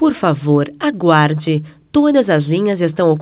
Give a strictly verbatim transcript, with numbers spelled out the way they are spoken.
Por favor, aguarde. Todas as linhas estão ocupadas.